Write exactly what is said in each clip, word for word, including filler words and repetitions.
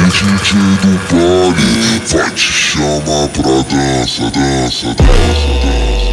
D J do baile vai te chamar pra dança, dança, dança, dança.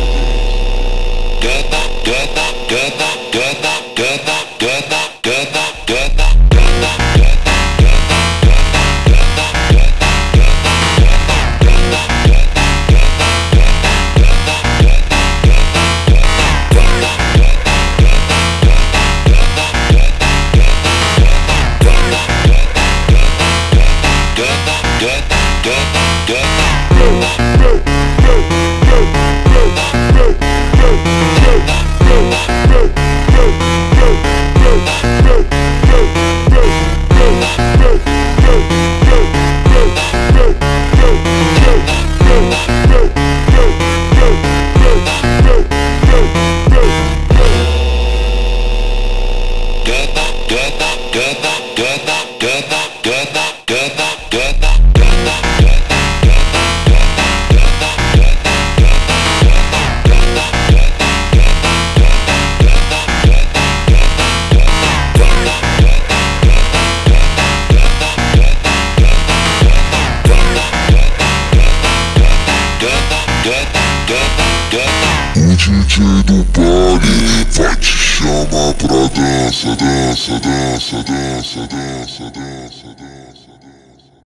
O D J do baile vai te chamar pra dança, dança, dança, dança, dança, dança, dança.